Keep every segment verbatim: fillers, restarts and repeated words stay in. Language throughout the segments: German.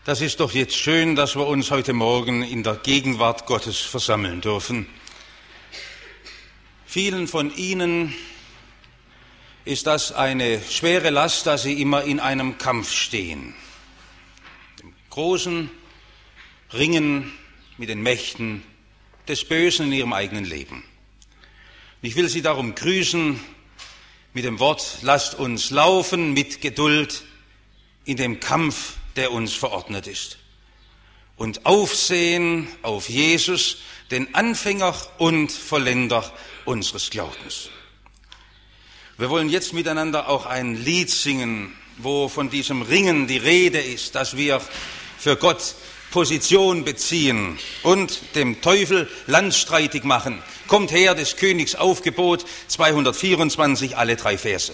Das ist doch jetzt schön, dass wir uns heute Morgen in der Gegenwart Gottes versammeln dürfen. Vielen von Ihnen ist das eine schwere Last, dass Sie immer in einem Kampf stehen. Im großen Ringen mit den Mächten des Bösen in Ihrem eigenen Leben. Ich will Sie darum grüßen mit dem Wort: Lasst uns laufen mit Geduld in dem Kampf, der uns verordnet ist, und aufsehen auf Jesus, den Anfänger und Vollender unseres Glaubens. Wir wollen jetzt miteinander auch ein Lied singen, wo von diesem Ringen die Rede ist, dass wir für Gott Position beziehen und dem Teufel landstreitig machen. Kommt her, des Königs Aufgebot, zweihundertvierundzwanzig, alle drei Verse.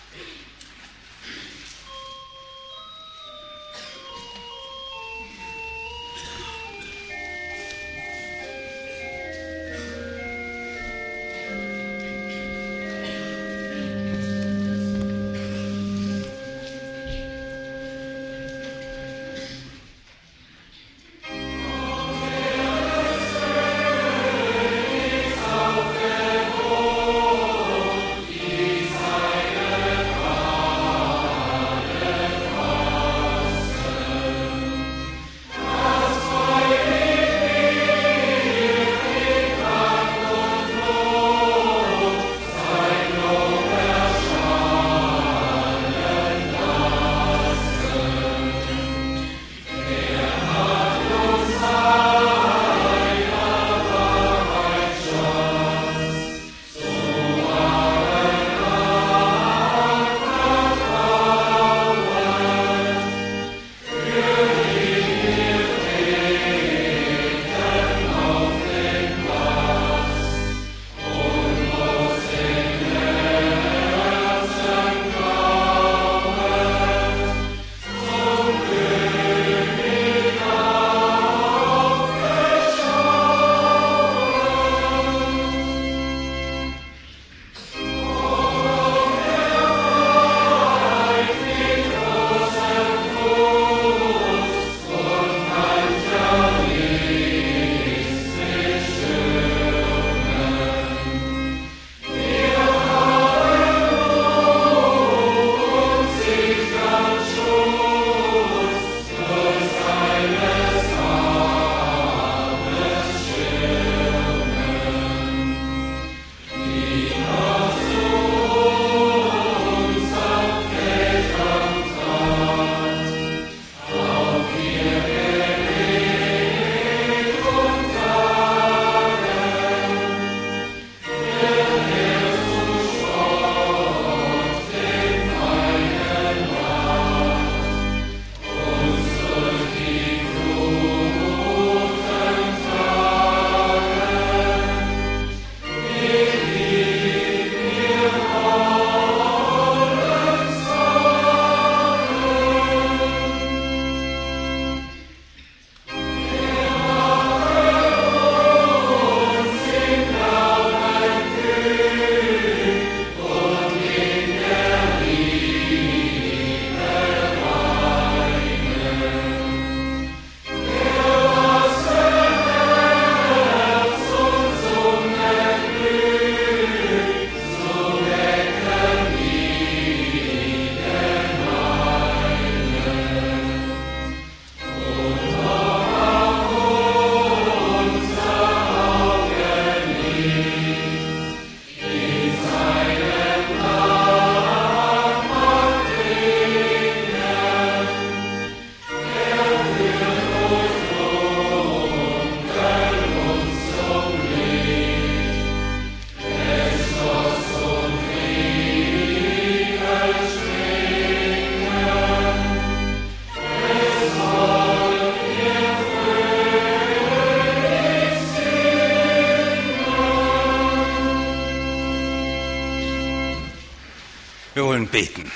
Wir wollen beten.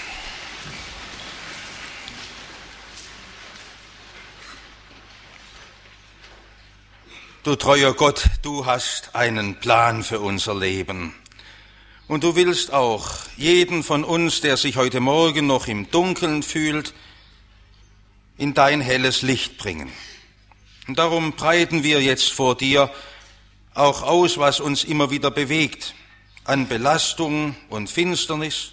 Du treuer Gott, du hast einen Plan für unser Leben. Und du willst auch jeden von uns, der sich heute Morgen noch im Dunkeln fühlt, in dein helles Licht bringen. Und darum breiten wir jetzt vor dir auch aus, was uns immer wieder bewegt, an Belastung und Finsternis.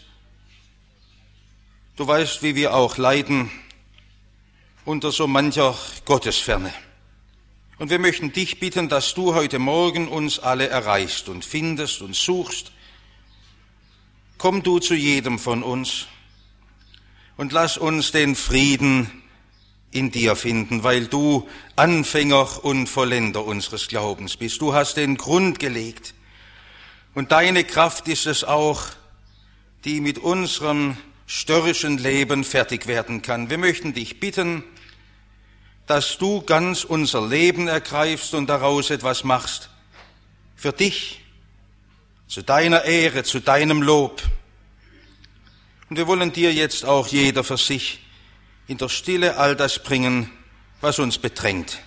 Du weißt, wie wir auch leiden unter so mancher Gottesferne. Und wir möchten dich bitten, dass du heute Morgen uns alle erreichst und findest und suchst. Komm du zu jedem von uns und lass uns den Frieden in dir finden, weil du Anfänger und Vollender unseres Glaubens bist. Du hast den Grund gelegt und deine Kraft ist es auch, die mit unserem störrischen Leben fertig werden kann. Wir möchten dich bitten, dass du ganz unser Leben ergreifst und daraus etwas machst. Für dich, zu deiner Ehre, zu deinem Lob. Und wir wollen dir jetzt auch jeder für sich in der Stille all das bringen, was uns bedrängt.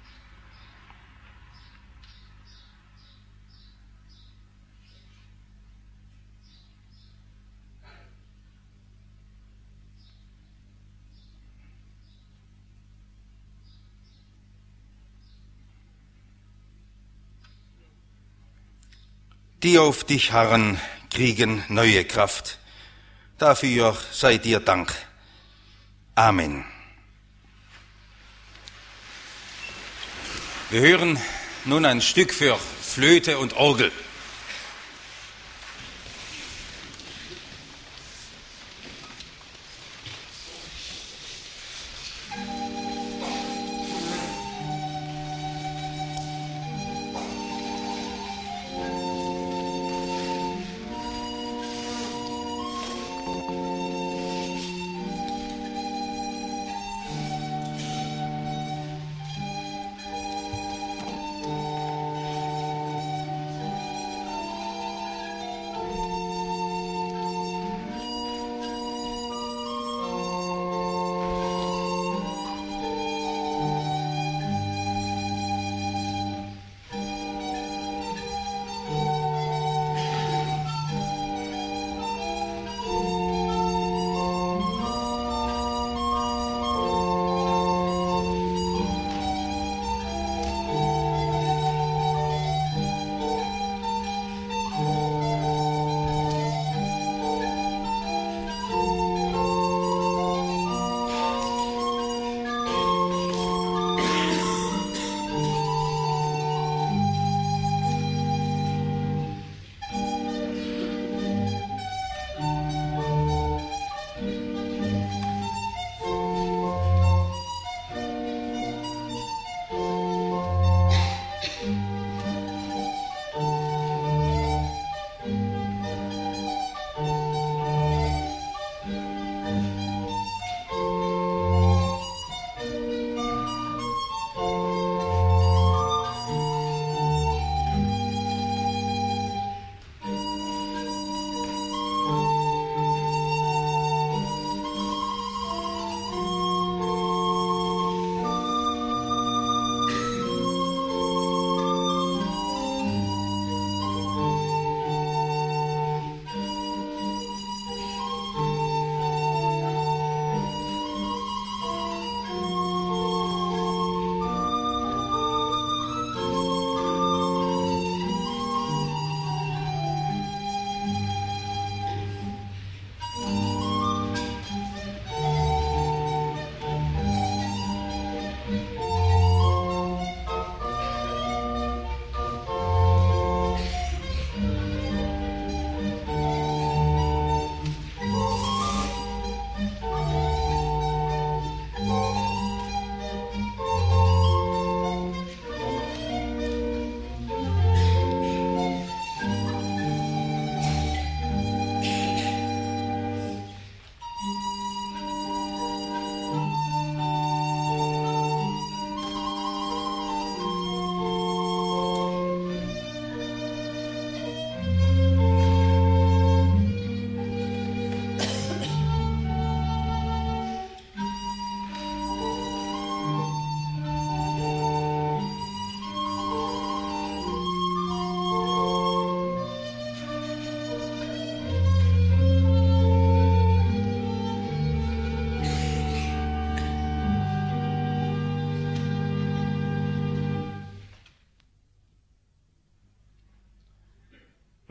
Die auf dich harren, kriegen neue Kraft. Dafür sei dir Dank. Amen. Wir hören nun ein Stück für Flöte und Orgel.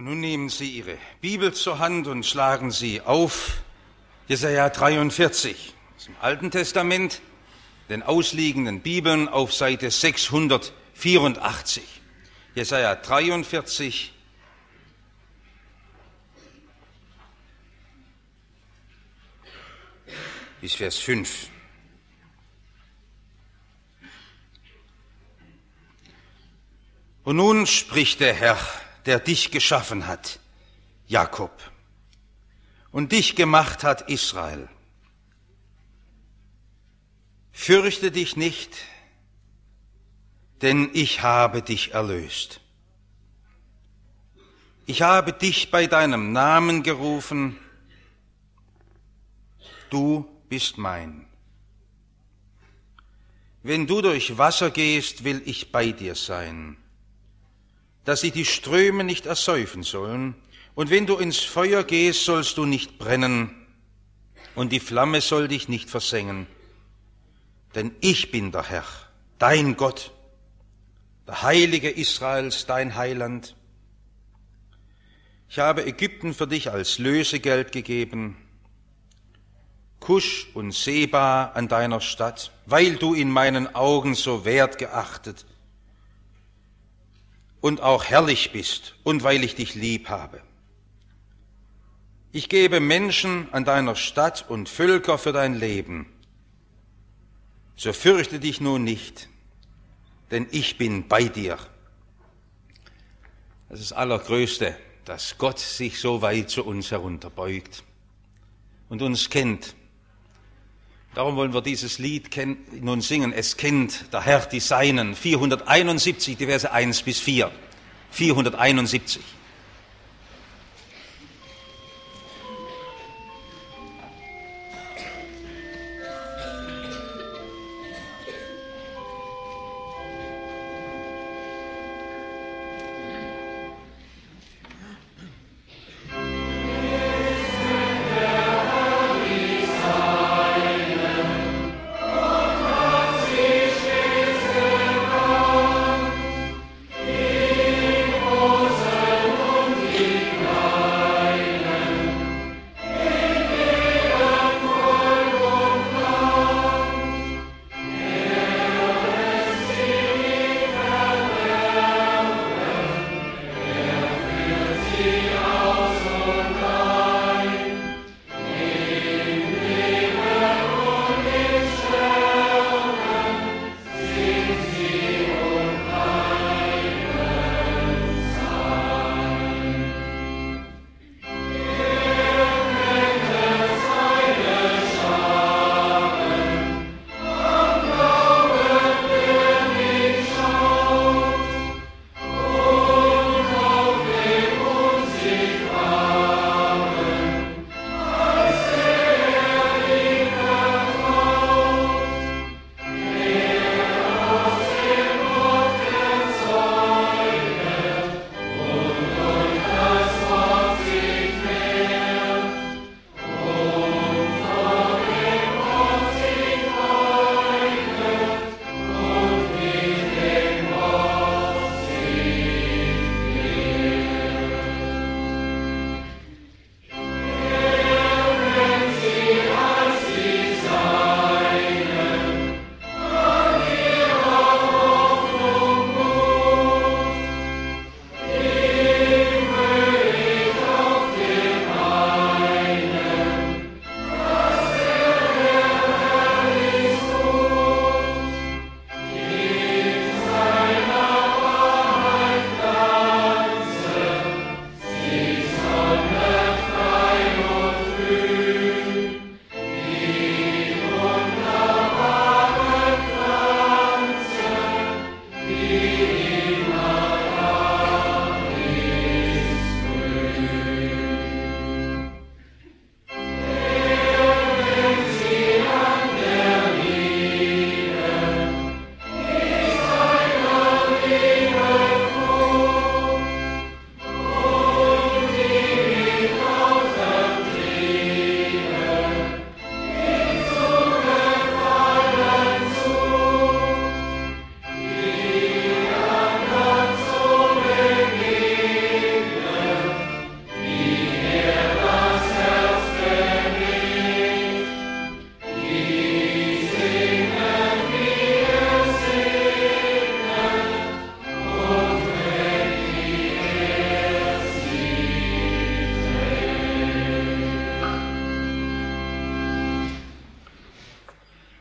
Und nun nehmen Sie Ihre Bibel zur Hand und schlagen Sie auf Jesaja dreiundvierzig, aus dem Alten Testament, den ausliegenden Bibeln auf Seite sechshundertvierundachtzig. Jesaja dreiundvierzig, bis Vers fünf. Und nun spricht der Herr, der dich geschaffen hat, Jakob, und dich gemacht hat, Israel. Fürchte dich nicht, denn ich habe dich erlöst. Ich habe dich bei deinem Namen gerufen, du bist mein. Wenn du durch Wasser gehst, will ich bei dir sein, dass sie die Ströme nicht ersäufen sollen. Und wenn du ins Feuer gehst, sollst du nicht brennen, und die Flamme soll dich nicht versengen. Denn ich bin der Herr, dein Gott, der Heilige Israels, dein Heiland. Ich habe Ägypten für dich als Lösegeld gegeben, Kusch und Seba an deiner Stadt, weil du in meinen Augen so wert geachtet und auch herrlich bist und weil ich dich lieb habe. Ich gebe Menschen an deiner Stadt und Völker für dein Leben. So fürchte dich nun nicht, denn ich bin bei dir. Das ist das Allergrößte, dass Gott sich so weit zu uns herunterbeugt und uns kennt. Darum wollen wir dieses Lied nun singen. Es kennt der Herr die Seinen. vierhunderteinundsiebzig, die Verse eins bis vier. vierhunderteinundsiebzig. Oh,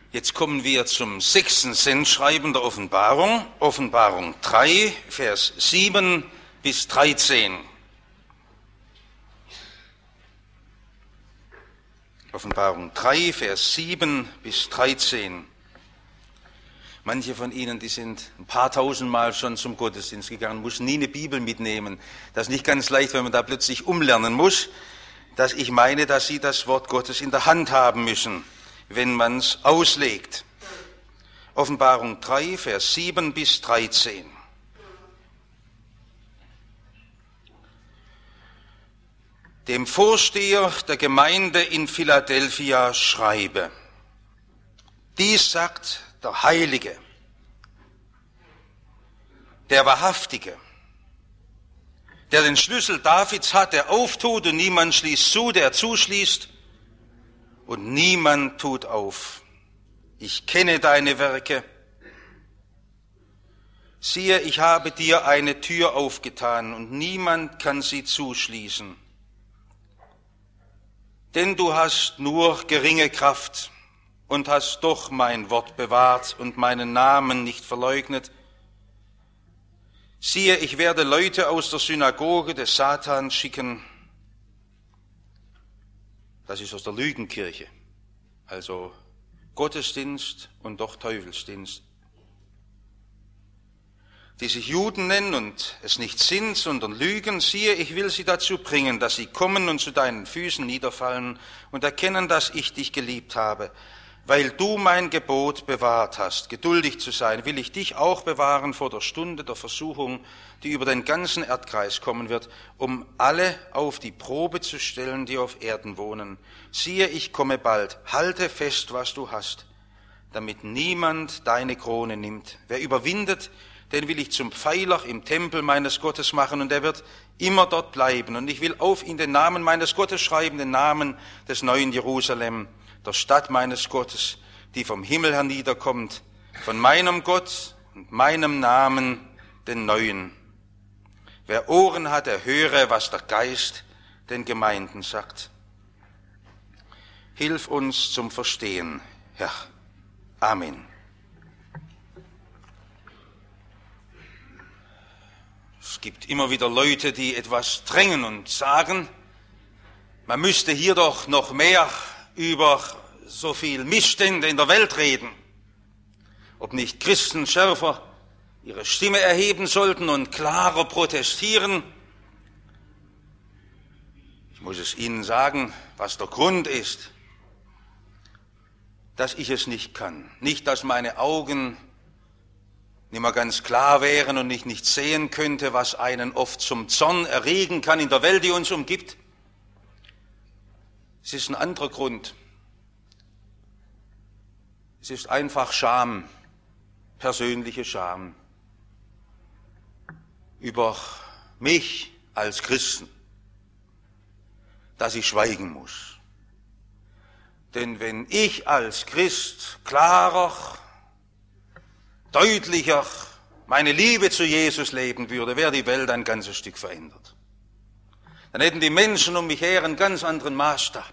Jetzt kommen wir zum sechsten Sendschreiben der Offenbarung, Offenbarung drei, Vers sieben bis dreizehn. Offenbarung drei, Vers sieben bis dreizehn. Manche von Ihnen, die sind ein paar tausend Mal schon zum Gottesdienst gegangen, mussten nie eine Bibel mitnehmen. Das ist nicht ganz leicht, wenn man da plötzlich umlernen muss, dass ich meine, dass Sie das Wort Gottes in der Hand haben müssen, wenn man es auslegt. Offenbarung drei, Vers sieben bis dreizehn. Dem Vorsteher der Gemeinde in Philadelphia schreibe: Dies sagt der Heilige, der Wahrhaftige, der den Schlüssel Davids hat, der auftut und niemand schließt zu, der zuschließt und niemand tut auf. Ich kenne deine Werke. Siehe, ich habe dir eine Tür aufgetan und niemand kann sie zuschließen. Denn du hast nur geringe Kraft und hast doch mein Wort bewahrt und meinen Namen nicht verleugnet. Siehe, ich werde Leute aus der Synagoge des Satans schicken. Das ist aus der Lügenkirche, also Gottesdienst und doch Teufelsdienst. Die sich Juden nennen und es nicht sind, sondern lügen, siehe, ich will sie dazu bringen, dass sie kommen und zu deinen Füßen niederfallen und erkennen, dass ich dich geliebt habe. Weil du mein Gebot bewahrt hast, geduldig zu sein, will ich dich auch bewahren vor der Stunde der Versuchung, die über den ganzen Erdkreis kommen wird, um alle auf die Probe zu stellen, die auf Erden wohnen. Siehe, ich komme bald, halte fest, was du hast, damit niemand deine Krone nimmt. Wer überwindet, den will ich zum Pfeiler im Tempel meines Gottes machen, und er wird immer dort bleiben. Und ich will auf ihn den Namen meines Gottes schreiben, den Namen des neuen Jerusalem, der Stadt meines Gottes, die vom Himmel herniederkommt, von meinem Gott und meinem Namen, den neuen. Wer Ohren hat, er höre, was der Geist den Gemeinden sagt. Hilf uns zum Verstehen, Herr. Amen. Es gibt immer wieder Leute, die etwas drängen und sagen, man müsste hier doch noch mehr über so viel Missstände in der Welt reden. Ob nicht Christen schärfer ihre Stimme erheben sollten und klarer protestieren. Ich muss es Ihnen sagen, was der Grund ist, dass ich es nicht kann. Nicht, dass meine Augen nicht mehr ganz klar wären und ich nicht sehen könnte, was einen oft zum Zorn erregen kann in der Welt, die uns umgibt. Es ist ein anderer Grund. Es ist einfach Scham, persönliche Scham über mich als Christen, dass ich schweigen muss. Denn wenn ich als Christ klarer, deutlicher meine Liebe zu Jesus leben würde, wäre die Welt ein ganzes Stück verändert. Dann hätten die Menschen um mich her einen ganz anderen Maßstab.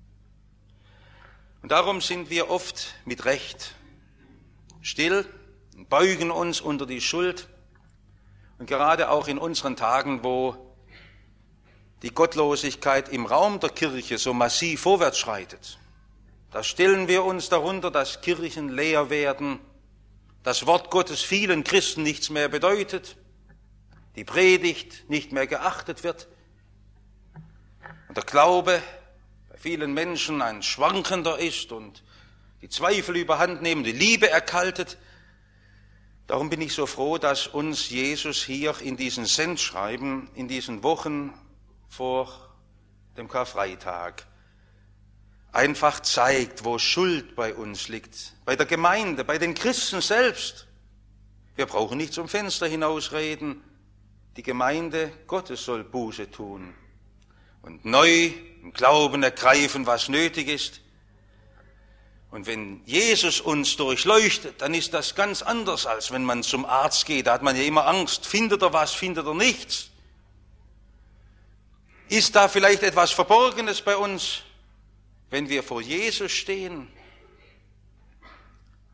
Und darum sind wir oft mit Recht still und beugen uns unter die Schuld. Und gerade auch in unseren Tagen, wo die Gottlosigkeit im Raum der Kirche so massiv vorwärts schreitet, da stellen wir uns darunter, dass Kirchen leer werden, das Wort Gottes vielen Christen nichts mehr bedeutet, die Predigt nicht mehr geachtet wird und der Glaube bei vielen Menschen ein schwankender ist und die Zweifel überhand nehmen, die Liebe erkaltet. Darum bin ich so froh, dass uns Jesus hier in diesen Sendschreiben, in diesen Wochen vor dem Karfreitag einfach zeigt, wo Schuld bei uns liegt, bei der Gemeinde, bei den Christen selbst. Wir brauchen nicht zum Fenster hinausreden. Die Gemeinde Gottes soll Buße tun und neu im Glauben ergreifen, was nötig ist. Und wenn Jesus uns durchleuchtet, dann ist das ganz anders, als wenn man zum Arzt geht. Da hat man ja immer Angst. Findet er was, findet er nichts? Ist da vielleicht etwas Verborgenes bei uns? Wenn wir vor Jesus stehen,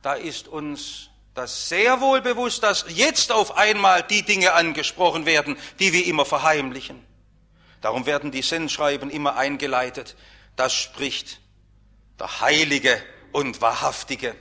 da ist uns das sehr wohl bewusst, dass jetzt auf einmal die Dinge angesprochen werden, die wir immer verheimlichen. Darum werden die Sendschreiben immer eingeleitet. Das spricht der Heilige und Wahrhaftige.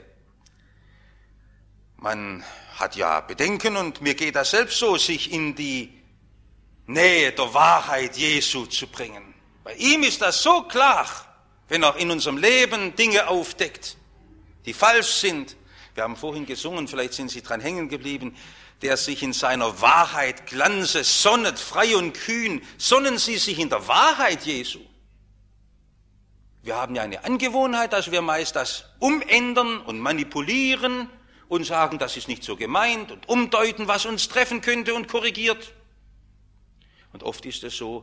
Man hat ja Bedenken, und mir geht das selbst so, sich in die Nähe der Wahrheit Jesu zu bringen. Bei ihm ist das so klar, wenn er in unserem Leben Dinge aufdeckt, die falsch sind. Wir haben vorhin gesungen, vielleicht sind Sie dran hängen geblieben, der sich in seiner Wahrheit glanze, sonnet, frei und kühn. Sonnen Sie sich in der Wahrheit Jesu. Wir haben ja eine Angewohnheit, dass wir meist das umändern und manipulieren und sagen, das ist nicht so gemeint, und umdeuten, was uns treffen könnte, und korrigiert. Und oft ist es so,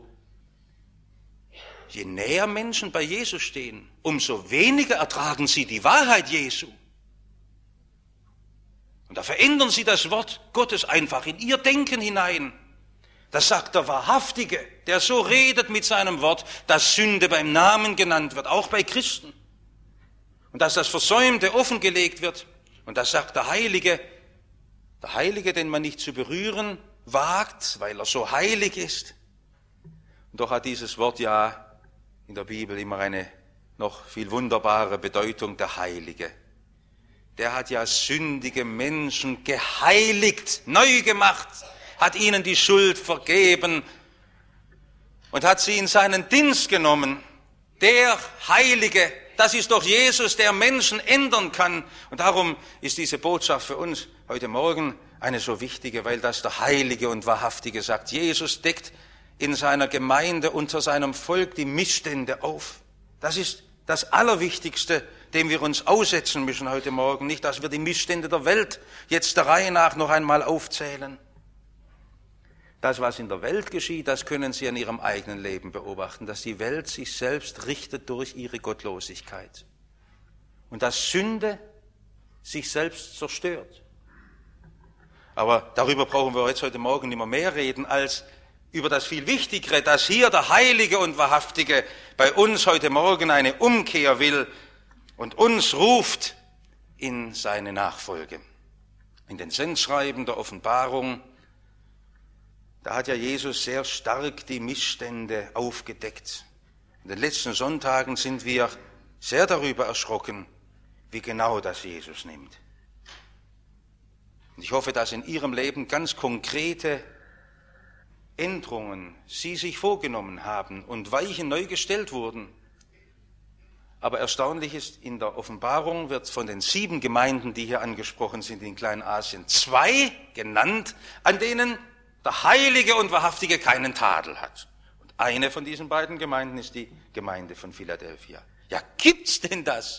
je näher Menschen bei Jesus stehen, umso weniger ertragen sie die Wahrheit Jesu. Und da verändern sie das Wort Gottes einfach in ihr Denken hinein. Das sagt der Wahrhaftige, der so redet mit seinem Wort, dass Sünde beim Namen genannt wird, auch bei Christen. Und dass das Versäumte offengelegt wird. Und das sagt der Heilige, der Heilige, den man nicht zu berühren wagt, weil er so heilig ist. Und doch hat dieses Wort ja in der Bibel immer eine noch viel wunderbare Bedeutung, der Heilige. Der hat ja sündige Menschen geheiligt, neu gemacht, hat ihnen die Schuld vergeben und hat sie in seinen Dienst genommen. Der Heilige, das ist doch Jesus, der Menschen ändern kann. Und darum ist diese Botschaft für uns heute Morgen eine so wichtige, weil das der Heilige und Wahrhaftige sagt. Jesus deckt in seiner Gemeinde unter seinem Volk die Missstände auf. Das ist das Allerwichtigste, dem wir uns aussetzen müssen heute Morgen. Nicht, dass wir die Missstände der Welt jetzt der Reihe nach noch einmal aufzählen. Das, was in der Welt geschieht, das können Sie an Ihrem eigenen Leben beobachten, dass die Welt sich selbst richtet durch ihre Gottlosigkeit und dass Sünde sich selbst zerstört. Aber darüber brauchen wir jetzt heute Morgen nicht mehr, mehr reden, als über das viel Wichtigere, dass hier der Heilige und Wahrhaftige bei uns heute Morgen eine Umkehr will und uns ruft in seine Nachfolge. In den Sendschreiben der Offenbarung, da hat ja Jesus sehr stark die Missstände aufgedeckt. In den letzten Sonntagen sind wir sehr darüber erschrocken, wie genau das Jesus nimmt. Und ich hoffe, dass in Ihrem Leben ganz konkrete Änderungen Sie sich vorgenommen haben und Weichen neu gestellt wurden. Aber erstaunlich ist, in der Offenbarung wird von den sieben Gemeinden, die hier angesprochen sind in Kleinasien, zwei genannt, an denen der Heilige und Wahrhaftige keinen Tadel hat. Und eine von diesen beiden Gemeinden ist die Gemeinde von Philadelphia. Ja, gibt's denn das?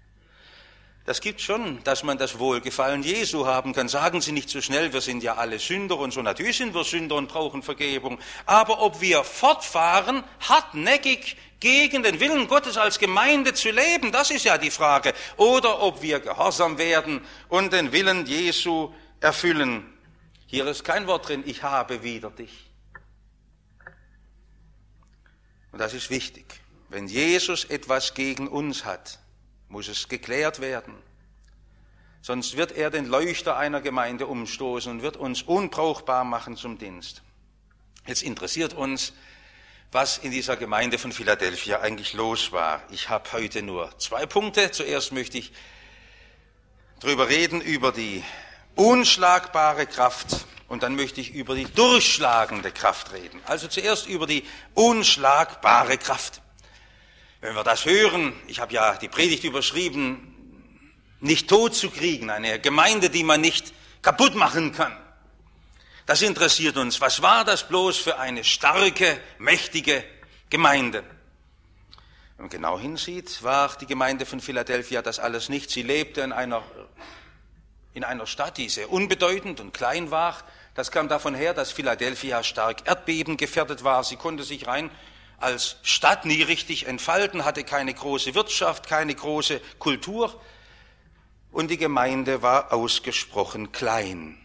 Das gibt schon, dass man das Wohlgefallen Jesu haben kann. Sagen Sie nicht so schnell, wir sind ja alle Sünder und so. Natürlich sind wir Sünder und brauchen Vergebung. Aber ob wir fortfahren, hartnäckig gegen den Willen Gottes als Gemeinde zu leben, das ist ja die Frage. Oder ob wir gehorsam werden und den Willen Jesu erfüllen. Hier ist kein Wort drin, ich habe wider dich. Und das ist wichtig. Wenn Jesus etwas gegen uns hat, muss es geklärt werden. Sonst wird er den Leuchter einer Gemeinde umstoßen und wird uns unbrauchbar machen zum Dienst. Jetzt interessiert uns, was in dieser Gemeinde von Philadelphia eigentlich los war. Ich habe heute nur zwei Punkte. Zuerst möchte ich darüber reden, über die unschlagbare Kraft, und dann möchte ich über die durchschlagende Kraft reden. Also zuerst über die unschlagbare Kraft. Wenn wir das hören, ich habe ja die Predigt überschrieben, nicht tot zu kriegen, eine Gemeinde, die man nicht kaputt machen kann. Das interessiert uns. Was war das bloß für eine starke, mächtige Gemeinde? Wenn man genau hinsieht, war die Gemeinde von Philadelphia das alles nicht. Sie lebte in einer, in einer Stadt, die sehr unbedeutend und klein war. Das kam davon her, dass Philadelphia stark erdbebengefährdet war. Sie konnte sich rein als Stadt nie richtig entfalten, hatte keine große Wirtschaft, keine große Kultur. Und die Gemeinde war ausgesprochen klein.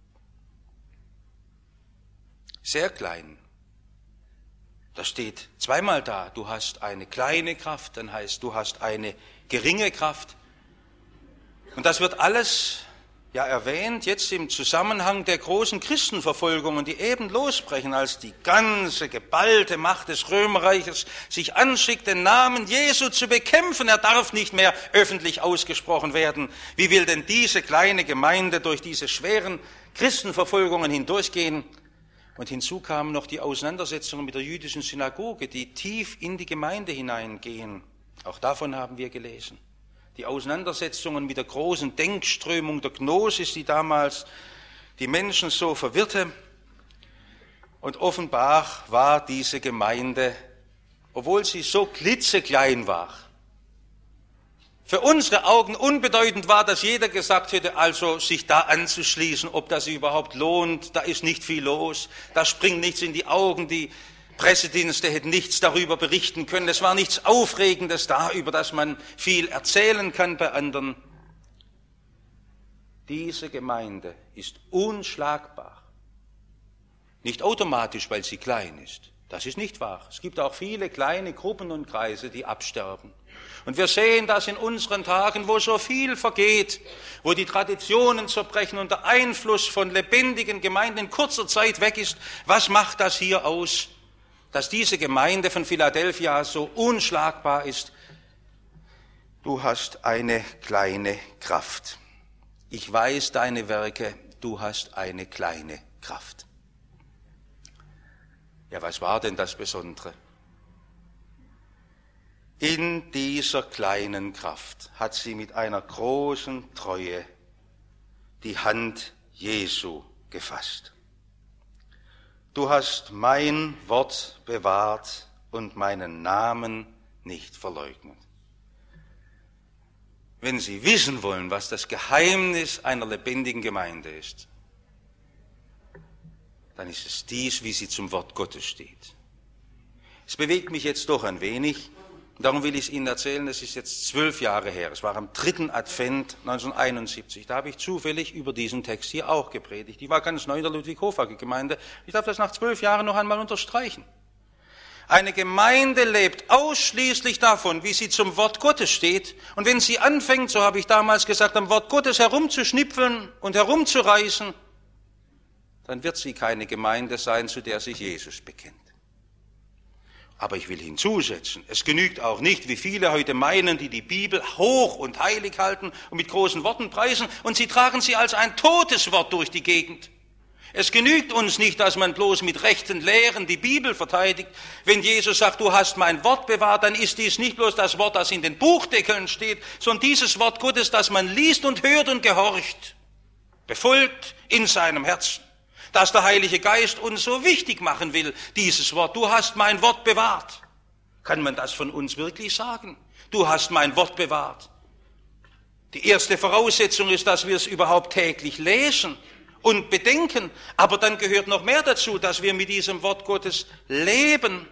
Sehr klein. Das steht zweimal da. Du hast eine kleine Kraft, dann heißt, du hast eine geringe Kraft. Und das wird alles ja erwähnt jetzt im Zusammenhang der großen Christenverfolgungen, die eben losbrechen, als die ganze geballte Macht des Römerreiches sich anschickt, den Namen Jesu zu bekämpfen. Er darf nicht mehr öffentlich ausgesprochen werden. Wie will denn diese kleine Gemeinde durch diese schweren Christenverfolgungen hindurchgehen? Und hinzu kamen noch die Auseinandersetzungen mit der jüdischen Synagoge, die tief in die Gemeinde hineingehen. Auch davon haben wir gelesen. Die Auseinandersetzungen mit der großen Denkströmung der Gnosis, die damals die Menschen so verwirrte. Und offenbar war diese Gemeinde, obwohl sie so klitzeklein war, für unsere Augen unbedeutend war, dass jeder gesagt hätte, also sich da anzuschließen, ob das überhaupt lohnt, da ist nicht viel los, da springt nichts in die Augen, die Pressedienste hätten nichts darüber berichten können. Es war nichts Aufregendes da, über das man viel erzählen kann bei anderen. Diese Gemeinde ist unschlagbar. Nicht automatisch, weil sie klein ist. Das ist nicht wahr. Es gibt auch viele kleine Gruppen und Kreise, die absterben. Und wir sehen das in unseren Tagen, wo so viel vergeht, wo die Traditionen zerbrechen und der Einfluss von lebendigen Gemeinden in kurzer Zeit weg ist. Was macht das hier aus? Dass diese Gemeinde von Philadelphia so unschlagbar ist. Du hast eine kleine Kraft. Ich weiß deine Werke, du hast eine kleine Kraft. Ja, was war denn das Besondere? In dieser kleinen Kraft hat sie mit einer großen Treue die Hand Jesu gefasst. Du hast mein Wort bewahrt und meinen Namen nicht verleugnet. Wenn Sie wissen wollen, was das Geheimnis einer lebendigen Gemeinde ist, dann ist es dies, wie sie zum Wort Gottes steht. Es bewegt mich jetzt doch ein wenig, darum will ich es Ihnen erzählen, es ist jetzt zwölf Jahre her, es war am dritten Advent neunzehnhunderteinundsiebzig, da habe ich zufällig über diesen Text hier auch gepredigt. Ich war ganz neu in der Ludwig-Hofacker-Gemeinde, ich darf das nach zwölf Jahren noch einmal unterstreichen. Eine Gemeinde lebt ausschließlich davon, wie sie zum Wort Gottes steht. Und wenn sie anfängt, so habe ich damals gesagt, am Wort Gottes herumzuschnipfeln und herumzureißen, dann wird sie keine Gemeinde sein, zu der sich Jesus bekennt. Aber ich will hinzusetzen, es genügt auch nicht, wie viele heute meinen, die die Bibel hoch und heilig halten und mit großen Worten preisen, und sie tragen sie als ein totes Wort durch die Gegend. Es genügt uns nicht, dass man bloß mit rechten Lehren die Bibel verteidigt. Wenn Jesus sagt, du hast mein Wort bewahrt, dann ist dies nicht bloß das Wort, das in den Buchdeckeln steht, sondern dieses Wort Gottes, das man liest und hört und gehorcht, befolgt in seinem Herzen. Dass der Heilige Geist uns so wichtig machen will, dieses Wort. Du hast mein Wort bewahrt. Kann man das von uns wirklich sagen? Du hast mein Wort bewahrt. Die erste Voraussetzung ist, dass wir es überhaupt täglich lesen und bedenken. Aber dann gehört noch mehr dazu, dass wir mit diesem Wort Gottes leben.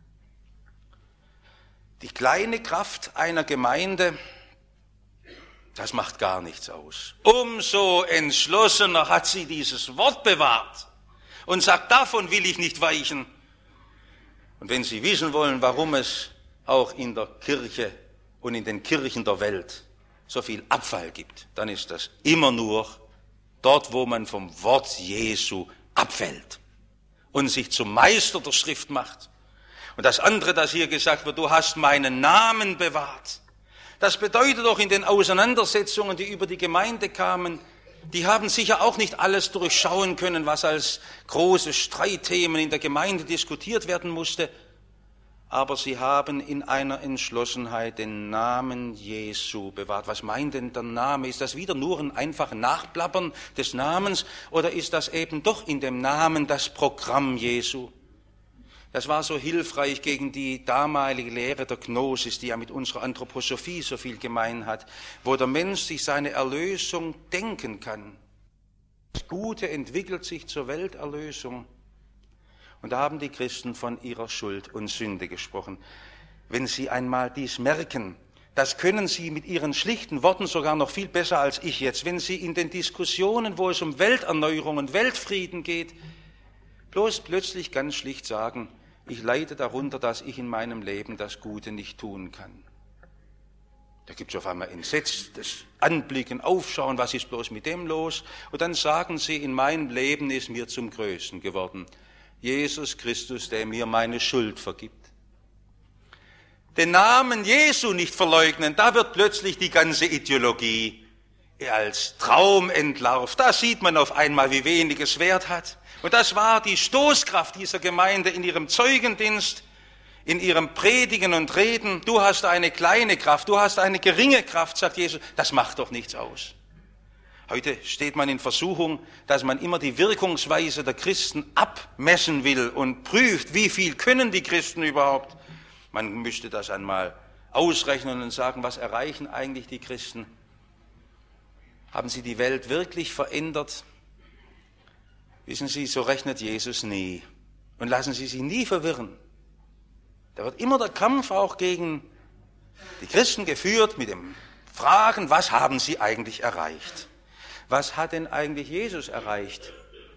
Die kleine Kraft einer Gemeinde, das macht gar nichts aus. Umso entschlossener hat sie dieses Wort bewahrt und sagt, davon will ich nicht weichen. Und wenn Sie wissen wollen, warum es auch in der Kirche und in den Kirchen der Welt so viel Abfall gibt, dann ist das immer nur dort, wo man vom Wort Jesu abfällt und sich zum Meister der Schrift macht. Und das andere, das hier gesagt wird, du hast meinen Namen bewahrt. Das bedeutet doch in den Auseinandersetzungen, die über die Gemeinde kamen, die haben sicher auch nicht alles durchschauen können, was als große Streitthemen in der Gemeinde diskutiert werden musste. Aber sie haben in einer Entschlossenheit den Namen Jesu bewahrt. Was meint denn der Name? Ist das wieder nur ein einfaches Nachplappern des Namens oder ist das eben doch in dem Namen das Programm Jesu? Das war so hilfreich gegen die damalige Lehre der Gnosis, die ja mit unserer Anthroposophie so viel gemein hat, wo der Mensch sich seine Erlösung denken kann. Das Gute entwickelt sich zur Welterlösung. Und da haben die Christen von ihrer Schuld und Sünde gesprochen. Wenn sie einmal dies merken, das können sie mit ihren schlichten Worten sogar noch viel besser als ich jetzt, wenn sie in den Diskussionen, wo es um Welterneuerung und Weltfrieden geht, bloß plötzlich ganz schlicht sagen, ich leide darunter, dass ich in meinem Leben das Gute nicht tun kann. Da gibt es auf einmal entsetztes Anblicken, Aufschauen, was ist bloß mit dem los? Und dann sagen sie, in meinem Leben ist mir zum Größten geworden Jesus Christus, der mir meine Schuld vergibt. Den Namen Jesu nicht verleugnen, da wird plötzlich die ganze Ideologie als Traum entlarvt. Da sieht man auf einmal, wie wenig es Wert hat. Und das war die Stoßkraft dieser Gemeinde in ihrem Zeugendienst, in ihrem Predigen und Reden. Du hast eine kleine Kraft, du hast eine geringe Kraft, sagt Jesus. Das macht doch nichts aus. Heute steht man in Versuchung, dass man immer die Wirkungsweise der Christen abmessen will und prüft, wie viel können die Christen überhaupt. Man müsste das einmal ausrechnen und sagen, was erreichen eigentlich die Christen? Haben sie die Welt wirklich verändert? Wissen Sie, so rechnet Jesus nie. Und lassen Sie sich nie verwirren. Da wird immer der Kampf auch gegen die Christen geführt mit dem Fragen, was haben sie eigentlich erreicht? Was hat denn eigentlich Jesus erreicht?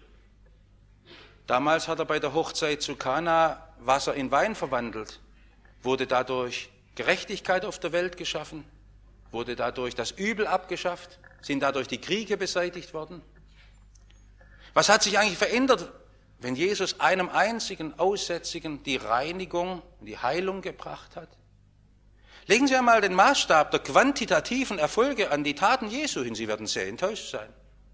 Damals hat er bei der Hochzeit zu Kana Wasser in Wein verwandelt. Wurde dadurch Gerechtigkeit auf der Welt geschaffen? Wurde dadurch das Übel abgeschafft? Sind dadurch die Kriege beseitigt worden? Was hat sich eigentlich verändert, wenn Jesus einem einzigen Aussätzigen die Reinigung und die Heilung gebracht hat? Legen Sie einmal den Maßstab der quantitativen Erfolge an die Taten Jesu hin, Sie werden sehr enttäuscht sein.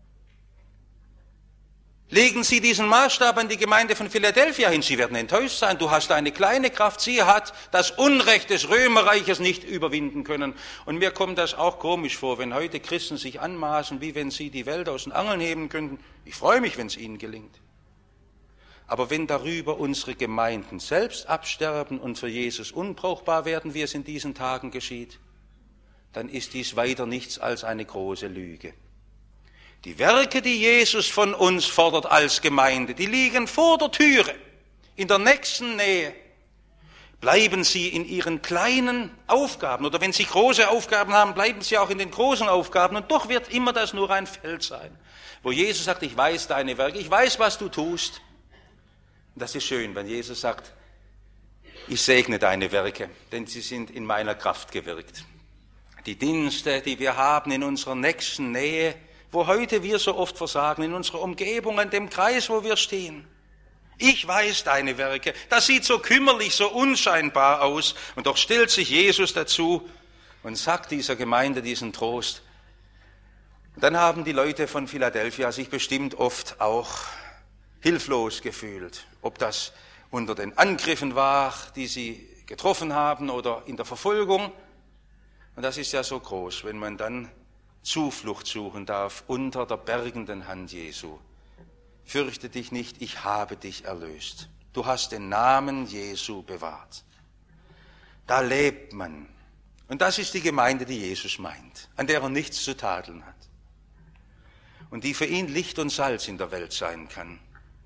Legen Sie diesen Maßstab an die Gemeinde von Philadelphia hin, Sie werden enttäuscht sein. Du hast eine kleine Kraft, sie hat das Unrecht des Römerreiches nicht überwinden können. Und mir kommt das auch komisch vor, wenn heute Christen sich anmaßen, wie wenn sie die Welt aus den Angeln heben könnten. Ich freue mich, wenn es ihnen gelingt. Aber wenn darüber unsere Gemeinden selbst absterben und für Jesus unbrauchbar werden, wie es in diesen Tagen geschieht, dann ist dies weiter nichts als eine große Lüge. Die Werke, die Jesus von uns fordert als Gemeinde, die liegen vor der Türe, in der nächsten Nähe. Bleiben Sie in Ihren kleinen Aufgaben, oder wenn Sie große Aufgaben haben, bleiben Sie auch in den großen Aufgaben. Und doch wird immer das nur ein Feld sein, wo Jesus sagt, ich weiß deine Werke, ich weiß, was du tust. Und das ist schön, wenn Jesus sagt, ich segne deine Werke, denn sie sind in meiner Kraft gewirkt. Die Dienste, die wir haben in unserer nächsten Nähe, wo heute wir so oft versagen, in unserer Umgebung, in dem Kreis, wo wir stehen. Ich weiß deine Werke. Das sieht so kümmerlich, so unscheinbar aus. Und doch stellt sich Jesus dazu und sagt dieser Gemeinde diesen Trost. Und dann haben die Leute von Philadelphia sich bestimmt oft auch hilflos gefühlt. Ob das unter den Angriffen war, die sie getroffen haben, oder in der Verfolgung. Und das ist ja so groß, wenn man dann Zuflucht suchen darf unter der bergenden Hand Jesu. Fürchte dich nicht, ich habe dich erlöst. Du hast den Namen Jesu bewahrt. Da lebt man. Und das ist die Gemeinde, die Jesus meint, an der er nichts zu tadeln hat. Und die für ihn Licht und Salz in der Welt sein kann.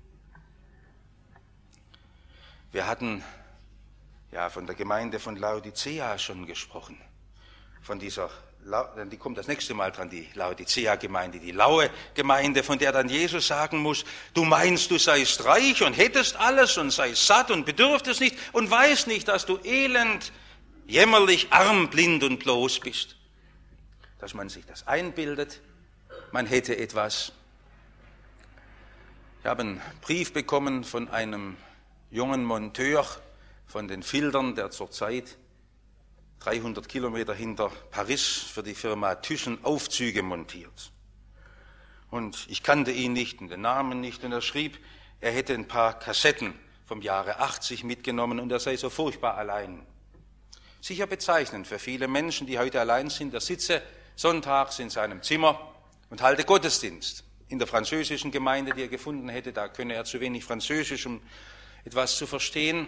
Wir hatten ja von der Gemeinde von Laodicea schon gesprochen. Von dieser Die kommt das nächste Mal dran, die Laodicea-Gemeinde, die laue Gemeinde, von der dann Jesus sagen muss, du meinst, du seist reich und hättest alles und seist satt und bedürftest nicht und weißt nicht, dass du elend, jämmerlich, arm, blind und bloß bist. Dass man sich das einbildet, man hätte etwas. Ich habe einen Brief bekommen von einem jungen Monteur von den Fildern, der zurzeit dreihundert Kilometer hinter Paris für die Firma Thyssen Aufzüge montiert. Und ich kannte ihn nicht und den Namen nicht. Und er schrieb, er hätte ein paar Kassetten vom Jahre achtzig mitgenommen und er sei so furchtbar allein. Sicher bezeichnend für viele Menschen, die heute allein sind. Er sitze sonntags in seinem Zimmer und halte Gottesdienst. In der französischen Gemeinde, die er gefunden hätte, da könne er zu wenig Französisch, um etwas zu verstehen.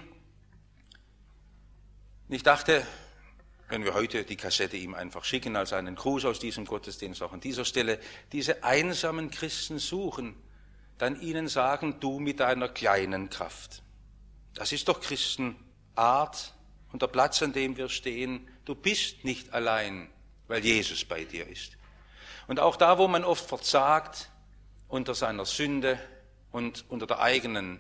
Und ich dachte, wenn wir heute die Kassette ihm einfach schicken als einen Gruß aus diesem Gottesdienst, auch an dieser Stelle, diese einsamen Christen suchen, dann ihnen sagen, du mit deiner kleinen Kraft. Das ist doch Christenart und der Platz, an dem wir stehen. Du bist nicht allein, weil Jesus bei dir ist. Und auch da, wo man oft verzagt unter seiner Sünde und unter der eigenen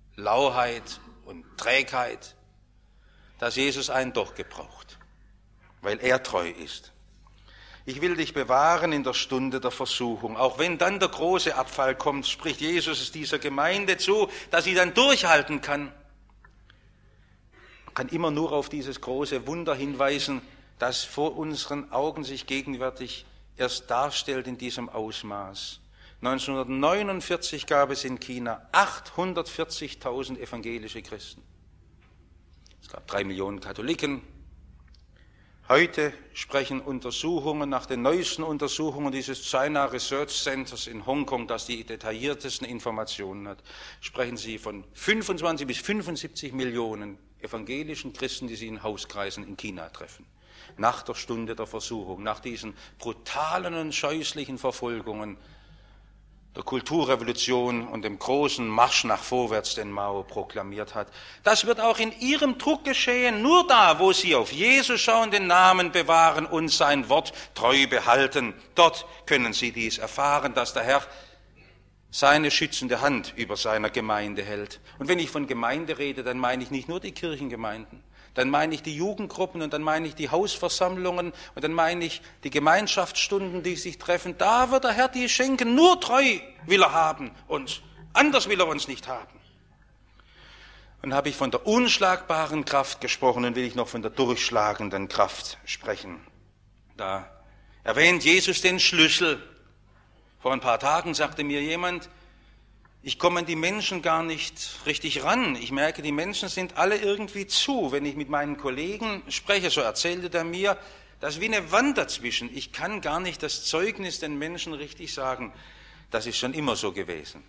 Lauheit und Trägheit, dass Jesus einen doch gebraucht. weil er treu ist. Ich will dich bewahren in der Stunde der Versuchung. Auch wenn dann der große Abfall kommt, spricht Jesus es dieser Gemeinde zu, dass sie dann durchhalten kann. Man kann immer nur auf dieses große Wunder hinweisen, das vor unseren Augen sich gegenwärtig erst darstellt in diesem Ausmaß. neunzehnhundertneunundvierzig gab es in China achthundertvierzigtausend evangelische Christen. Es gab drei Millionen Katholiken. Heute sprechen Untersuchungen nach den neuesten Untersuchungen dieses China Research Centers in Hongkong, das die detailliertesten Informationen hat, sprechen sie von fünfundzwanzig bis fünfundsiebzig Millionen evangelischen Christen, die sie in Hauskreisen in China treffen. Nach der Stunde der Versuchung, nach diesen brutalen und scheußlichen Verfolgungen der Kulturrevolution und dem großen Marsch nach vorwärts, den Mao proklamiert hat. Das wird auch in ihrem Druck geschehen, nur da, wo sie auf Jesus schauen, den Namen bewahren und sein Wort treu behalten. Dort können sie dies erfahren, dass der Herr seine schützende Hand über seiner Gemeinde hält. Und wenn ich von Gemeinde rede, dann meine ich nicht nur die Kirchengemeinden. Dann meine ich die Jugendgruppen und dann meine ich die Hausversammlungen und dann meine ich die Gemeinschaftsstunden, die sich treffen. Da wird der Herr die schenken. Nur treu will er haben uns. Anders will er uns nicht haben. Und habe ich von der unschlagbaren Kraft gesprochen, dann will ich noch von der durchschlagenden Kraft sprechen. Da erwähnt Jesus den Schlüssel. Vor ein paar Tagen sagte mir jemand, ich komme an die Menschen gar nicht richtig ran. Ich merke, die Menschen sind alle irgendwie zu. Wenn ich mit meinen Kollegen spreche, so erzählte er mir, das ist wie eine Wand dazwischen. Ich kann gar nicht das Zeugnis den Menschen richtig sagen. Das ist schon immer so gewesen.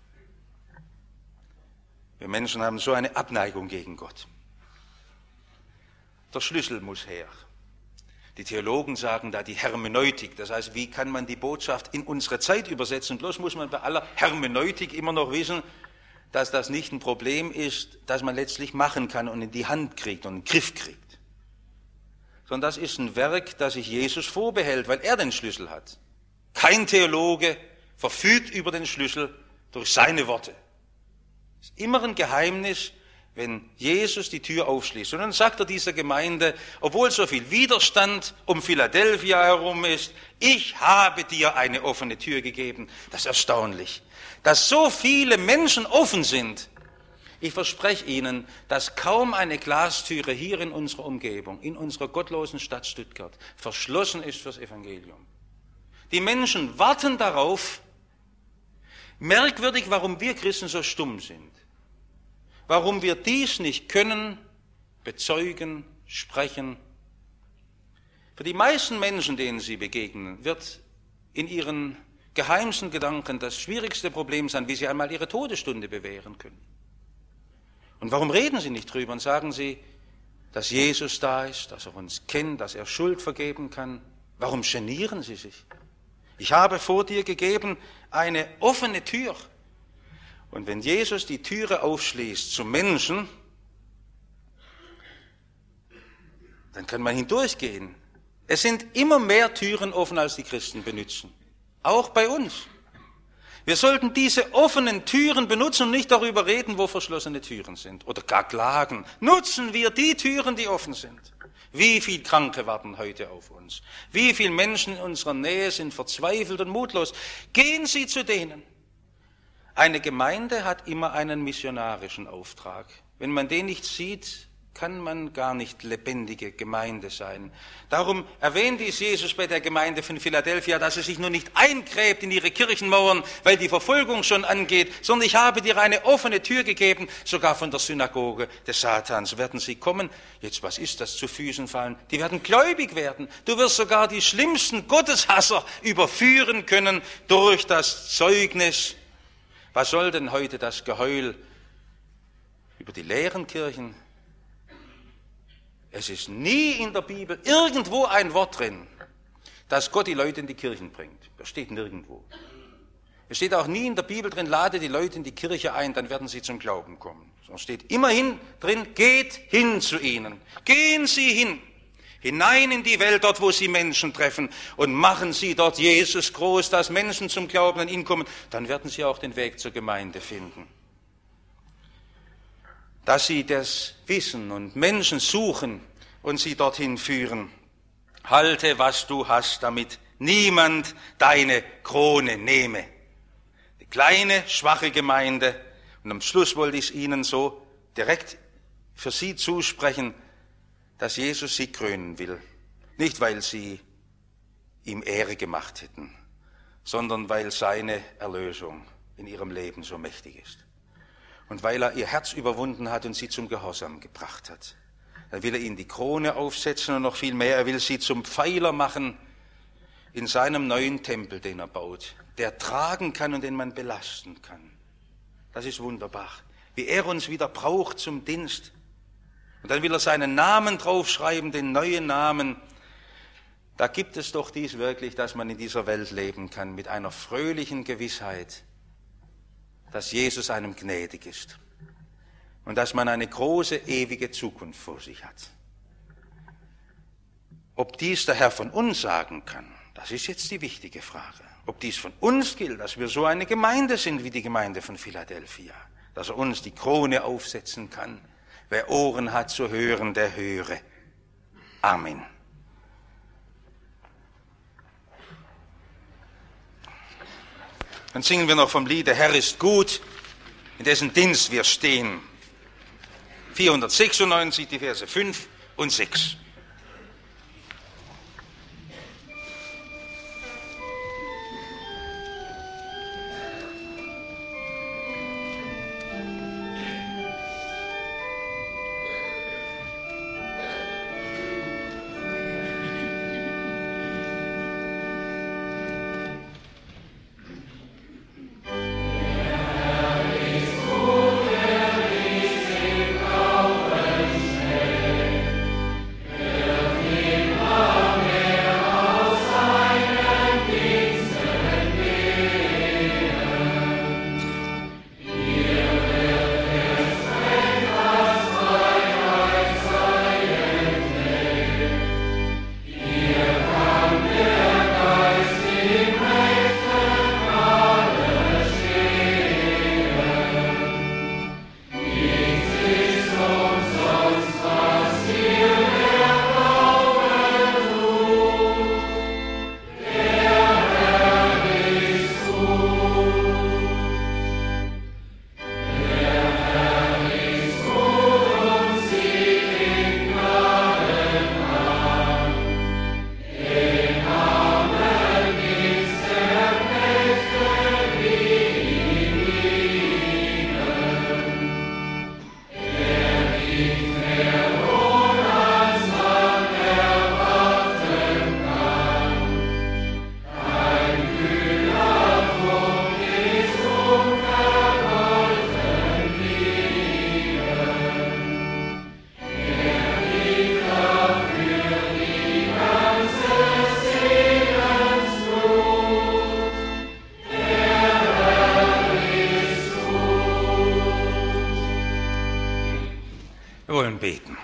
Wir Menschen haben so eine Abneigung gegen Gott. Der Schlüssel muss her. Die Theologen sagen da die Hermeneutik, das heißt, wie kann man die Botschaft in unsere Zeit übersetzen? Bloß muss man bei aller Hermeneutik immer noch wissen, dass das nicht ein Problem ist, das man letztlich machen kann und in die Hand kriegt und in den Griff kriegt. Sondern das ist ein Werk, das sich Jesus vorbehält, weil er den Schlüssel hat. Kein Theologe verfügt über den Schlüssel durch seine Worte. Es ist immer ein Geheimnis, wenn Jesus die Tür aufschließt. Und dann sagt er dieser Gemeinde, obwohl so viel Widerstand um Philadelphia herum ist, ich habe dir eine offene Tür gegeben. Das ist erstaunlich, dass so viele Menschen offen sind. Ich verspreche Ihnen, dass kaum eine Glastüre hier in unserer Umgebung, in unserer gottlosen Stadt Stuttgart, verschlossen ist fürs Evangelium. Die Menschen warten darauf. Merkwürdig, warum wir Christen so stumm sind. Warum wir dies nicht können, bezeugen, sprechen. Für die meisten Menschen, denen sie begegnen, wird in ihren geheimsten Gedanken das schwierigste Problem sein, wie sie einmal ihre Todesstunde bewähren können. Und warum reden sie nicht drüber und sagen sie, dass Jesus da ist, dass er uns kennt, dass er Schuld vergeben kann? Warum genieren sie sich? Ich habe vor dir gegeben eine offene Tür. Und wenn Jesus die Türe aufschließt zum Menschen, dann kann man hindurchgehen. Es sind immer mehr Türen offen, als die Christen benutzen. Auch bei uns. Wir sollten diese offenen Türen benutzen und nicht darüber reden, wo verschlossene Türen sind. Oder gar klagen. Nutzen wir die Türen, die offen sind. Wie viele Kranke warten heute auf uns? Wie viele Menschen in unserer Nähe sind verzweifelt und mutlos? Gehen Sie zu denen. Eine Gemeinde hat immer einen missionarischen Auftrag. Wenn man den nicht sieht, kann man gar nicht lebendige Gemeinde sein. Darum erwähnt dies Jesus bei der Gemeinde von Philadelphia, dass es sich nur nicht eingräbt in ihre Kirchenmauern, weil die Verfolgung schon angeht, sondern ich habe dir eine offene Tür gegeben, sogar von der Synagoge des Satans werden sie kommen. Jetzt, was ist das, zu Füßen fallen? Die werden gläubig werden. Du wirst sogar die schlimmsten Gotteshasser überführen können durch das Zeugnis. Was soll denn heute das Geheul über die leeren Kirchen? Es ist nie in der Bibel irgendwo ein Wort drin, dass Gott die Leute in die Kirchen bringt. Das steht nirgendwo. Es steht auch nie in der Bibel drin, lade die Leute in die Kirche ein, dann werden sie zum Glauben kommen. Sondern steht immerhin drin, geht hin zu ihnen. Gehen Sie hin, hinein in die Welt, dort wo Sie Menschen treffen und machen Sie dort Jesus groß, dass Menschen zum Glauben an ihn kommen. Dann werden Sie auch den Weg zur Gemeinde finden. Dass Sie das wissen und Menschen suchen und sie dorthin führen. halte, was du hast, damit niemand deine Krone nehme. Die kleine, schwache Gemeinde, und am Schluss wollte ich es Ihnen so direkt für Sie zusprechen, dass Jesus Sie krönen will. Nicht, weil Sie ihm Ehre gemacht hätten, sondern weil seine Erlösung in ihrem Leben so mächtig ist. Und weil er ihr Herz überwunden hat und sie zum Gehorsam gebracht hat. Dann will er ihnen die Krone aufsetzen und noch viel mehr. Er will sie zum Pfeiler machen in seinem neuen Tempel, den er baut, der tragen kann und den man belasten kann. Das ist wunderbar. Wie er uns wieder braucht zum Dienst. Und dann will er seinen Namen draufschreiben, den neuen Namen. Da gibt es doch dies wirklich, dass man in dieser Welt leben kann, mit einer fröhlichen Gewissheit, dass Jesus einem gnädig ist und dass man eine große, ewige Zukunft vor sich hat. Ob dies der Herr von uns sagen kann, das ist jetzt die wichtige Frage. Ob dies von uns gilt, dass wir so eine Gemeinde sind wie die Gemeinde von Philadelphia, dass er uns die Krone aufsetzen kann. Wer Ohren hat zu hören, der höre. Amen. Dann singen wir noch vom Lied, der Herr ist gut, in dessen Dienst wir stehen. vierhundertsechsundneunzig, die Verse fünf und sechs. Wir wollen beten.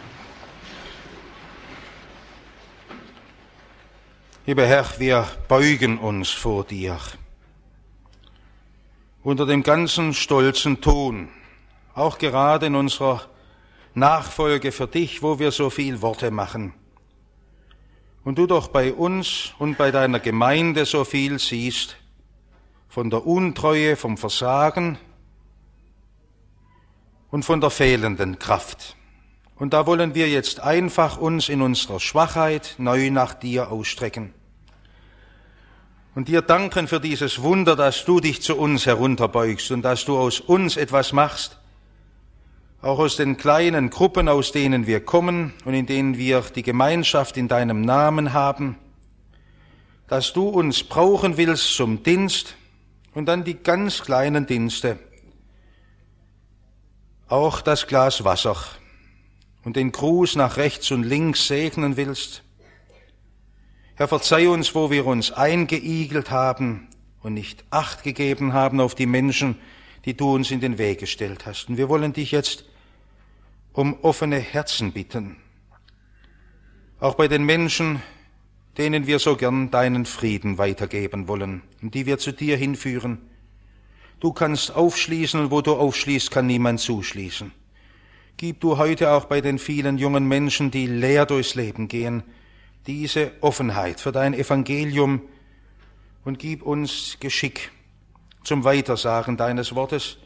Lieber Herr, wir beugen uns vor dir. Unter dem ganzen stolzen Ton, auch gerade in unserer Nachfolge für dich, wo wir so viel Worte machen. Und du doch bei uns und bei deiner Gemeinde so viel siehst, von der Untreue, vom Versagen und von der fehlenden Kraft. Und da wollen wir jetzt einfach uns in unserer Schwachheit neu nach dir ausstrecken. Und dir danken für dieses Wunder, dass du dich zu uns herunterbeugst und dass du aus uns etwas machst, auch aus den kleinen Gruppen, aus denen wir kommen und in denen wir die Gemeinschaft in deinem Namen haben, dass du uns brauchen willst zum Dienst und dann die ganz kleinen Dienste, auch das Glas Wasser und den Gruß nach rechts und links segnen willst. Herr, verzeih uns, wo wir uns eingeigelt haben und nicht Acht gegeben haben auf die Menschen, die du uns in den Weg gestellt hast. Und wir wollen dich jetzt um offene Herzen bitten, auch bei den Menschen, denen wir so gern deinen Frieden weitergeben wollen und die wir zu dir hinführen. Du kannst aufschließen und wo du aufschließt, kann niemand zuschließen. Gib du heute auch bei den vielen jungen Menschen, die leer durchs Leben gehen, diese Offenheit für dein Evangelium und gib uns Geschick zum Weitersagen deines Wortes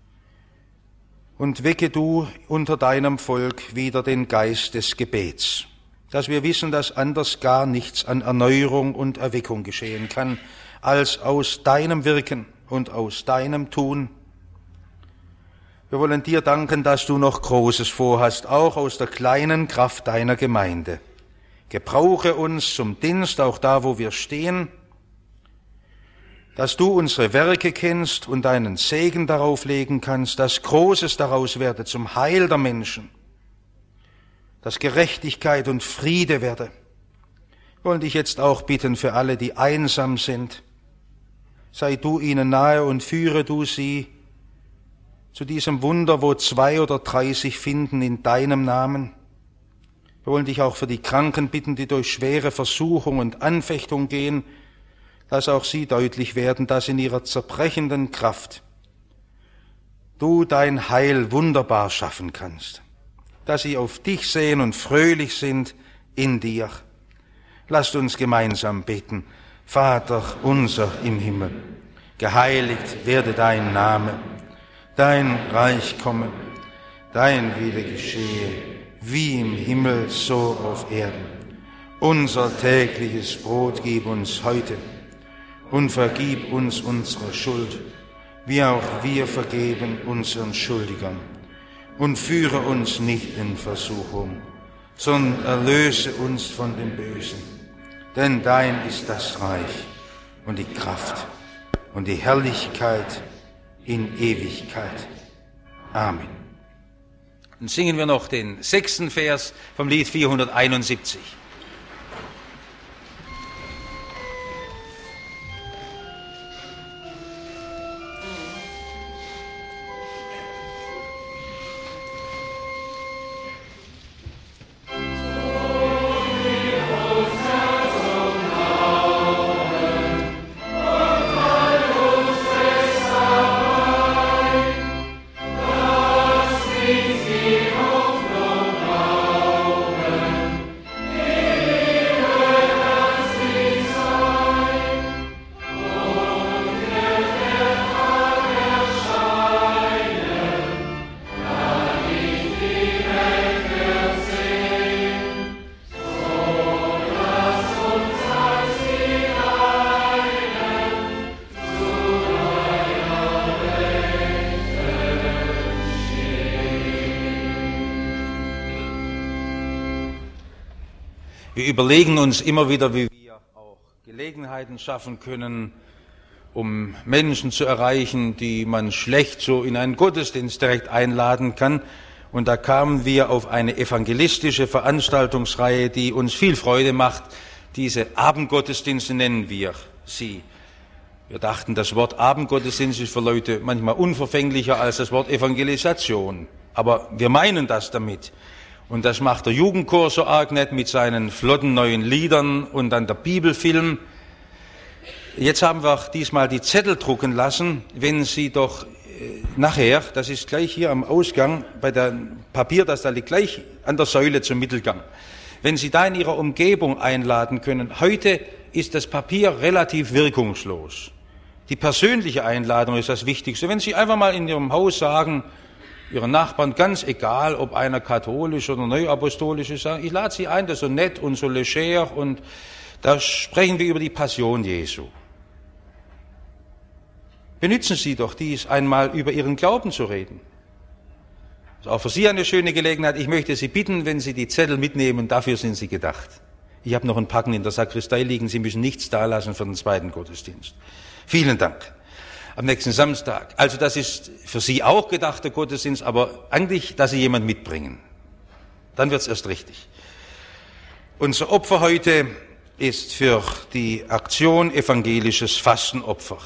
und wecke du unter deinem Volk wieder den Geist des Gebets, dass wir wissen, dass anders gar nichts an Erneuerung und Erweckung geschehen kann, als aus deinem Wirken und aus deinem Tun. Wir wollen dir danken, dass du noch Großes vorhast, auch aus der kleinen Kraft deiner Gemeinde. Gebrauche uns zum Dienst, auch da, wo wir stehen, dass du unsere Werke kennst und deinen Segen darauf legen kannst, dass Großes daraus werde zum Heil der Menschen, dass Gerechtigkeit und Friede werde. Wir wollen dich jetzt auch bitten für alle, die einsam sind. Sei du ihnen nahe und führe du sie zu diesem Wunder, wo zwei oder drei sich finden in deinem Namen. Wir wollen dich auch für die Kranken bitten, die durch schwere Versuchung und Anfechtung gehen, dass auch sie deutlich werden, dass in ihrer zerbrechenden Kraft du dein Heil wunderbar schaffen kannst, dass sie auf dich sehen und fröhlich sind in dir. Lasst uns gemeinsam beten. Vater unser im Himmel, geheiligt werde dein Name, dein Reich komme, dein Wille geschehe, wie im Himmel so auf Erden. Unser tägliches Brot gib uns heute und vergib uns unsere Schuld, wie auch wir vergeben unseren Schuldigern. Und führe uns nicht in Versuchung, sondern erlöse uns von dem Bösen. Denn dein ist das Reich und die Kraft und die Herrlichkeit in Ewigkeit. Amen. Dann singen wir noch den sechsten Vers vom Lied vierhunderteinundsiebzig. Wir überlegen uns immer wieder, wie wir auch Gelegenheiten schaffen können, um Menschen zu erreichen, die man schlecht so in einen Gottesdienst direkt einladen kann. Und da kamen wir auf eine evangelistische Veranstaltungsreihe, die uns viel Freude macht. Diese Abendgottesdienste nennen wir sie. Wir dachten, das Wort Abendgottesdienst ist für Leute manchmal unverfänglicher als das Wort Evangelisation. Aber wir meinen das damit. Und das macht der Jugendchor so arg nett mit seinen flotten neuen Liedern und dann der Bibelfilm. Jetzt haben wir diesmal die Zettel drucken lassen, wenn Sie doch äh, nachher, das ist gleich hier am Ausgang, bei dem Papier, das da liegt, gleich an der Säule zum Mittelgang. Wenn Sie da in Ihrer Umgebung einladen können, heute ist das Papier relativ wirkungslos. Die persönliche Einladung ist das Wichtigste. Wenn Sie einfach mal in Ihrem Haus sagen, Ihren Nachbarn, ganz egal, ob einer katholisch oder neuapostolisch ist, sagen, ich lade Sie ein, das ist so nett und so leger und da sprechen wir über die Passion Jesu. Benützen Sie doch dies, einmal über Ihren Glauben zu reden. Das ist auch für Sie eine schöne Gelegenheit. Ich möchte Sie bitten, wenn Sie die Zettel mitnehmen, dafür sind sie gedacht. Ich habe noch ein Packen in der Sakristei liegen, Sie müssen nichts dalassen für den zweiten Gottesdienst. Vielen Dank. Am nächsten Samstag. Also das ist für Sie auch gedacht, der Gottesdienst, aber eigentlich, dass Sie jemand mitbringen. Dann wird's erst richtig. Unser Opfer heute ist für die Aktion Evangelisches Fastenopfer.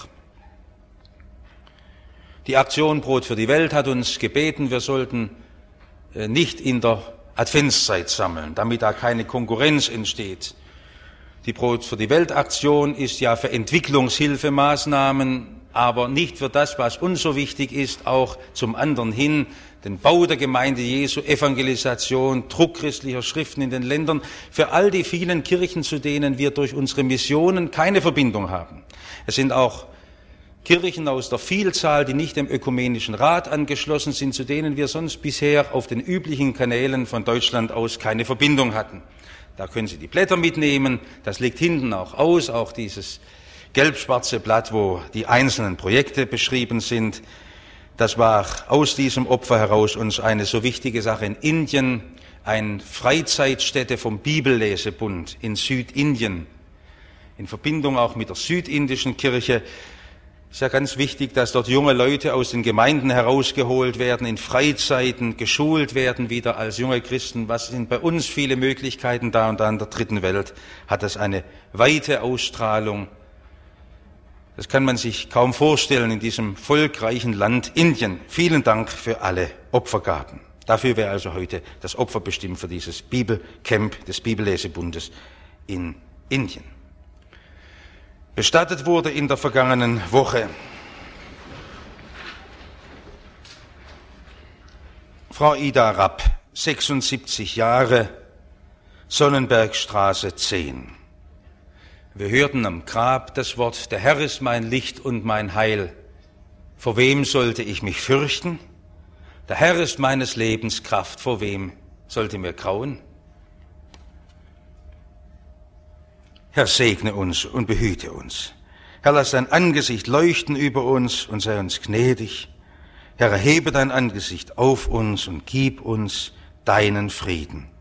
Die Aktion Brot für die Welt hat uns gebeten, wir sollten nicht in der Adventszeit sammeln, damit da keine Konkurrenz entsteht. Die Brot für die Welt Aktion ist ja für Entwicklungshilfemaßnahmen aber nicht für das, was uns so wichtig ist, auch zum anderen hin, den Bau der Gemeinde Jesu, Evangelisation, Druck christlicher Schriften in den Ländern, für all die vielen Kirchen, zu denen wir durch unsere Missionen keine Verbindung haben. Es sind auch Kirchen aus der Vielzahl, die nicht dem Ökumenischen Rat angeschlossen sind, zu denen wir sonst bisher auf den üblichen Kanälen von Deutschland aus keine Verbindung hatten. Da können Sie die Blätter mitnehmen, das liegt hinten auch aus, auch dieses gelb-schwarze Blatt, wo die einzelnen Projekte beschrieben sind. Das war aus diesem Opfer heraus uns eine so wichtige Sache in Indien, eine Freizeitstätte vom Bibellesebund in Südindien, in Verbindung auch mit der südindischen Kirche. Es ist ja ganz wichtig, dass dort junge Leute aus den Gemeinden herausgeholt werden, in Freizeiten geschult werden, wieder als junge Christen. Was sind bei uns viele Möglichkeiten da und da in der dritten Welt? Hat das eine weite Ausstrahlung? Das kann man sich kaum vorstellen in diesem volkreichen Land Indien. Vielen Dank für alle Opfergaben. Dafür wäre also heute das Opfer bestimmt für dieses Bibelcamp des Bibellesebundes in Indien. Bestattet wurde in der vergangenen Woche Frau Ida Rapp, sechsundsiebzig Jahre, Sonnenbergstraße zehn. Wir hörten am Grab das Wort: Der Herr ist mein Licht und mein Heil. Vor wem sollte ich mich fürchten? Der Herr ist meines Lebens Kraft. Vor wem sollte mir grauen? Herr, segne uns und behüte uns. Herr, lass dein Angesicht leuchten über uns und sei uns gnädig. Herr, erhebe dein Angesicht auf uns und gib uns deinen Frieden.